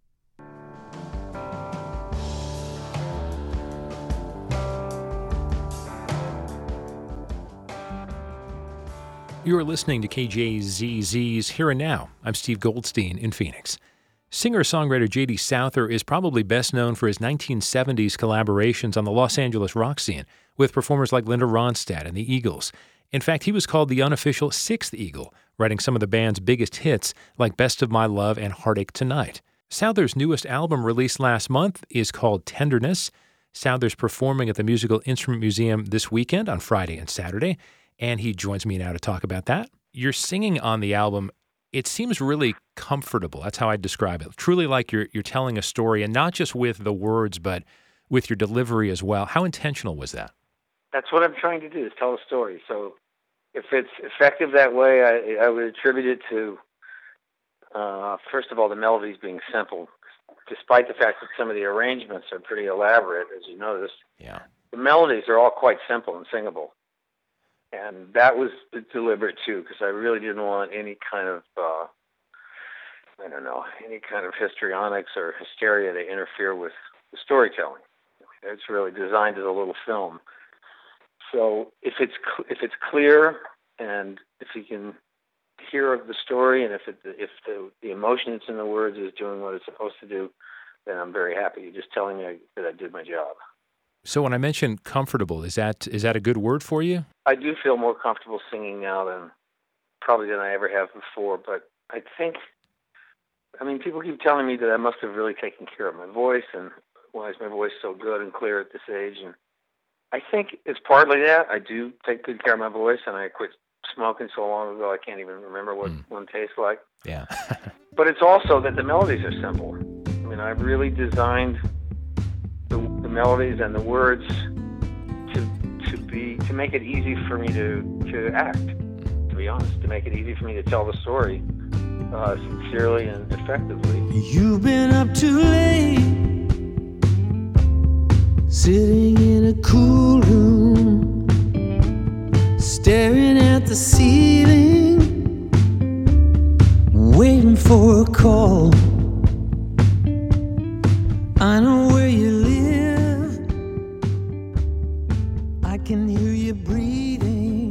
You're listening to K J Z Z's Here and Now. I'm Steve Goldstein in Phoenix. Singer-songwriter J D Souther is probably best known for his nineteen seventies collaborations on the Los Angeles rock scene with performers like Linda Ronstadt and the Eagles. In fact, he was called the unofficial Sixth Eagle, writing some of the band's biggest hits like Best of My Love and Heartache Tonight. Souther's newest album, released last month, is called Tenderness. Souther's performing at the Musical Instrument Museum this weekend on Friday and Saturday, and he joins me now to talk about that. You're singing on the album. It seems really comfortable. That's how I'd describe it. Truly like you're you're telling a story, and not just with the words, but with your delivery as well. How intentional was that? That's what I'm trying to do, is tell a story. So if it's effective that way, I, I would attribute it to, uh, first of all, the melodies being simple. Despite the fact that some of the arrangements are pretty elaborate, as you noticed, yeah, the melodies are all quite simple and singable. And that was deliberate, too, because I really didn't want any kind of, uh, I don't know, any kind of histrionics or hysteria to interfere with the storytelling. It's really designed as a little film. So if it's if it's clear, and if you can hear the story, and if it, if the, the emotion that's in the words is doing what it's supposed to do, then I'm very happy. You're just telling me that I did my job. So when I mentioned comfortable, is that is that a good word for you? I do feel more comfortable singing now than probably than I ever have before. But I think, I mean, people keep telling me that I must have really taken care of my voice, and why is my voice so good and clear at this age? And I think it's partly that. I do take good care of my voice, and I quit smoking so long ago I can't even remember what mm. one tastes like. Yeah. But it's also that the melodies are simple. I mean, I've really designed the, the melodies and the words to to be to make it easy for me to, to act, to be honest, to make it easy for me to tell the story uh, sincerely and effectively. You've been up too late, sitting in a cool room, staring at the ceiling, waiting for a call. I know where you live, I can hear you breathing,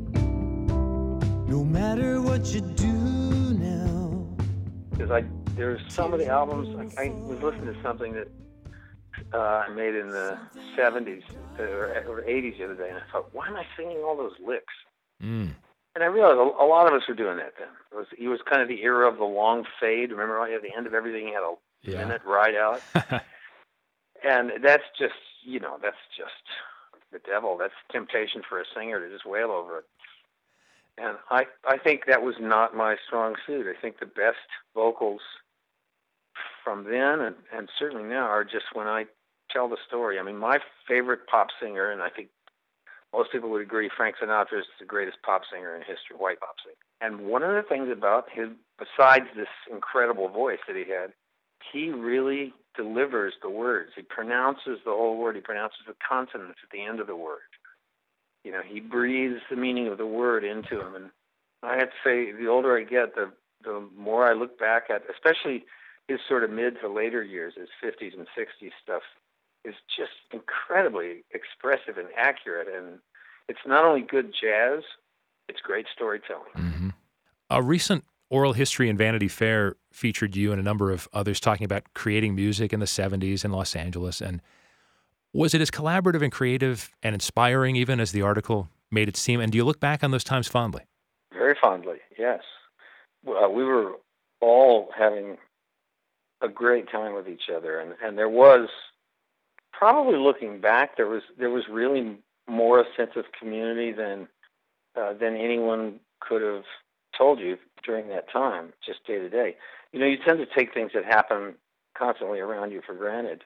no matter what you do now. Because I, there's some of the albums, I, I was listening to something that uh, I made in the seventies or, or eighties the other day, and I thought, why am I singing all those licks? Mm. And I realized a, a lot of us were doing that then. It was, it was kind of the era of the long fade. Remember, at the end of everything, you had a yeah. minute ride out. And that's just, you know, that's just the devil. That's temptation for a singer to just wail over it. And I, I think that was not my strong suit. I think the best vocals from then and, and certainly now are just when I tell the story. I mean, my favorite pop singer, and I think most people would agree, Frank Sinatra is the greatest pop singer in history, white pop singer. And one of the things about him, besides this incredible voice that he had, he really delivers the words. He pronounces the whole word. He pronounces the consonants at the end of the word. You know, he breathes the meaning of the word into him. And I have to say, the older I get, the the more I look back at, especially his sort of mid to later years, his fifties and sixties stuff, is just incredibly expressive and accurate. And it's not only good jazz, it's great storytelling. Mm-hmm. A recent oral history in Vanity Fair featured you and a number of others talking about creating music in the seventies in Los Angeles. And was it as collaborative and creative and inspiring even as the article made it seem? And do you look back on those times fondly? Very fondly, yes. Uh, we were all having a great time with each other. And, and there was, probably looking back, there was there was really more a sense of community than uh, than anyone could have told you during that time, just day to day. You know, you tend to take things that happen constantly around you for granted.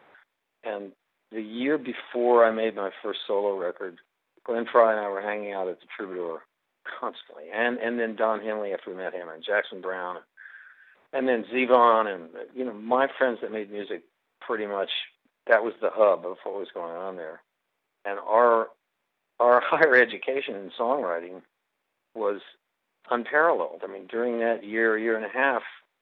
And the year before I made my first solo record, Glenn Frey and I were hanging out at the Troubadour constantly, and and then Don Henley after we met him, and Jackson Browne, and then Zevon, and you know my friends that made music. Pretty much, that was the hub of what was going on there, and our our higher education in songwriting was unparalleled. I mean, during that year, year and a half,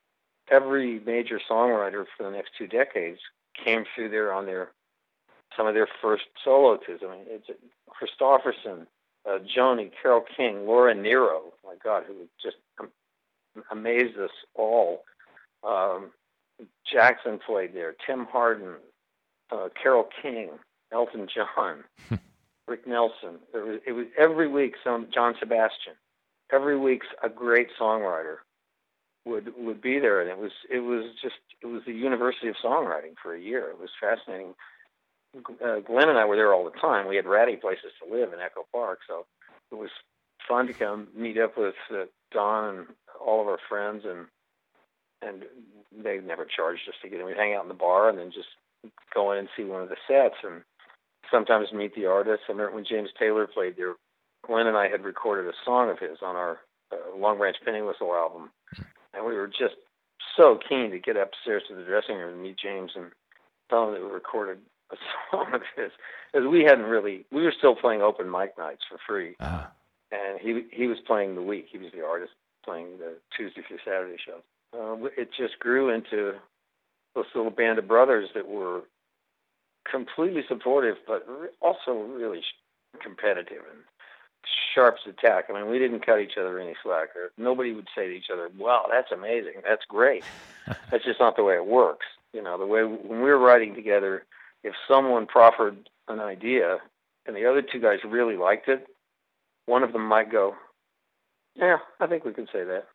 every major songwriter for the next two decades came through there on their some of their first solo tunes. I mean, it's Christofferson, uh, Joni, Carole King, Laura Nyro, my God, who just um, amazed us all. Um, Jackson played there, Tim Hardin, uh, Carole King, Elton John, Rick Nelson. It was, it was every week some John Sebastian. Every week a great songwriter would would be there, and it was it was just it was the University of Songwriting for a year. It was fascinating. Uh, Glenn and I were there all the time. We had ratty places to live in Echo Park, so it was fun to come meet up with uh, Don and all of our friends, and and they never charged us to get in. We'd hang out in the bar and then just go in and see one of the sets, and sometimes meet the artists. I remember when James Taylor played there, Glenn and I had recorded a song of his on our uh, Long Branch Penny Whistle album, and we were just so keen to get upstairs to the dressing room and meet James and tell him that we recorded a song of his, because we hadn't really, we were still playing open mic nights for free, uh-huh. and he he was playing the week. He was the artist playing the Tuesday through Saturday shows. Uh, it just grew into this little band of brothers that were completely supportive, but also really competitive and sharp as a tack. I mean, we didn't cut each other any slack. Or nobody would say to each other, "Wow, that's amazing. That's great." That's just not the way it works. You know, the way when we were writing together, if someone proffered an idea and the other two guys really liked it, one of them might go, "Yeah, I think we can say that."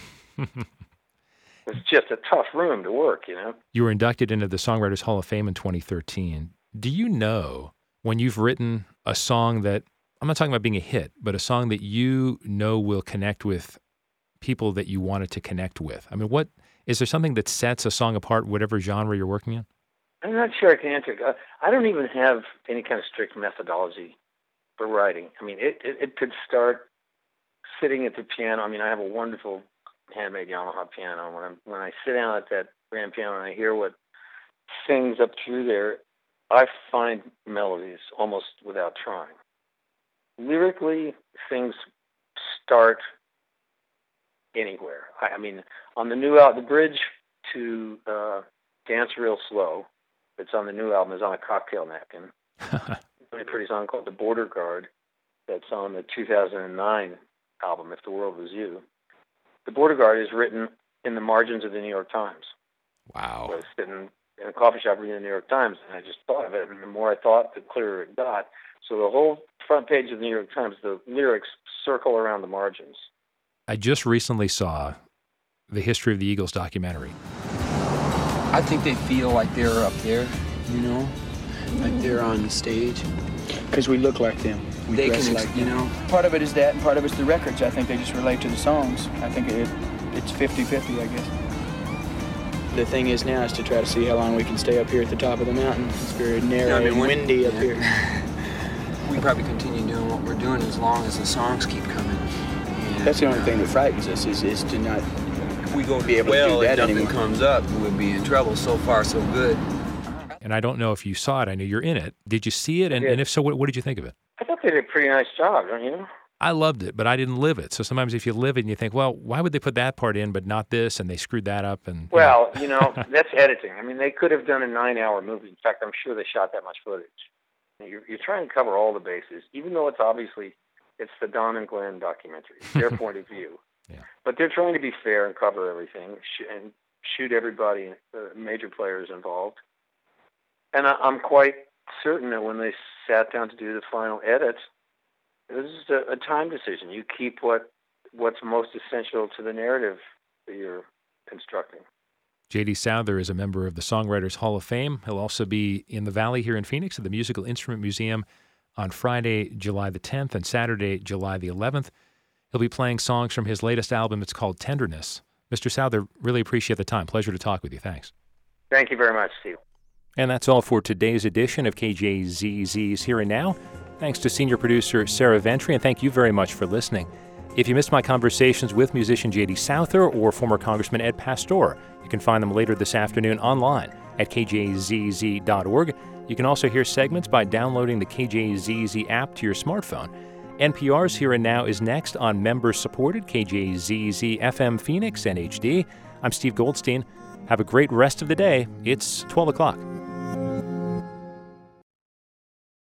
It's just a tough room to work, you know. You were inducted into the Songwriters Hall of Fame in twenty thirteen. Do you know when you've written a song that, I'm not talking about being a hit, but a song that you know will connect with people that you wanted to connect with? I mean, what is there something that sets a song apart, whatever genre you're working in? I'm not sure I can answer. I don't even have any kind of strict methodology for writing. I mean, it, it, it could start sitting at the piano. I mean, I have a wonderful handmade Yamaha piano. When, I'm, when I sit down at that grand piano and I hear what sings up through there, I find melodies almost without trying. Lyrically, things start anywhere. I, I mean, on the new album, the bridge to uh, Dance Real Slow, that's on the new album, is on a cocktail napkin. A pretty song called The Border Guard that's on the two thousand nine album, If the World Was You. The Border Guard is written in the margins of the New York Times. Wow. I was sitting in a coffee shop reading the New York Times, and I just thought of it, and the more I thought, the clearer it got. So the whole front page of the New York Times, the lyrics circle around the margins. I just recently saw the History of the Eagles documentary. I think they feel like they're up there, you know, like they're on the stage. Because we look like them. We they dress can, like you them. know. Part of it is that, and part of it's the records. I think they just relate to the songs. I think it it's fifty-fifty, I guess. The thing is now is to try to see how long we can stay up here at the top of the mountain. It's very narrow I mean, and windy up here. We probably continue doing what we're doing as long as the songs keep coming. And, That's the only uh, thing that frightens us is, is to not we go be able well, to do that if nothing anymore. comes up, we'll be in trouble. So far, so good. And I don't know if you saw it. I know you're in it. Did you see it? And, and if so, what, what did you think of it? I thought they did a pretty nice job, don't you? I loved it, but I didn't live it. So sometimes if you live it and you think, well, why would they put that part in but not this, and they screwed that up? And you Well, know. you know, that's editing. I mean, they could have done a nine-hour movie. In fact, I'm sure they shot that much footage. You're, you're trying to cover all the bases, even though it's obviously, it's the Don and Glenn documentary, their point of view. Yeah. But they're trying to be fair and cover everything sh- and shoot everybody, uh, major players involved. And I, I'm quite certain that when they sat down to do the final edit, it was just a, a time decision. You keep what what's most essential to the narrative that you're constructing. J D Souther is a member of the Songwriters Hall of Fame. He'll also be in the Valley here in Phoenix at the Musical Instrument Museum on Friday, July the tenth, and Saturday, July the eleventh. He'll be playing songs from his latest album. It's called Tenderness. Mister Souther, really appreciate the time. Pleasure to talk with you. Thanks. Thank you very much, Steve. And that's all for today's edition of K J Z Z's Here and Now. Thanks to senior producer Sarah Ventry, and thank you very much for listening. If you missed my conversations with musician J D. Souther or former Congressman Ed Pastor, you can find them later this afternoon online at k j z z dot org. You can also hear segments by downloading the K J Z Z app to your smartphone. N P R's Here and Now is next on member-supported K J Z Z F M Phoenix and H D. I'm Steve Goldstein. Have a great rest of the day. It's twelve o'clock.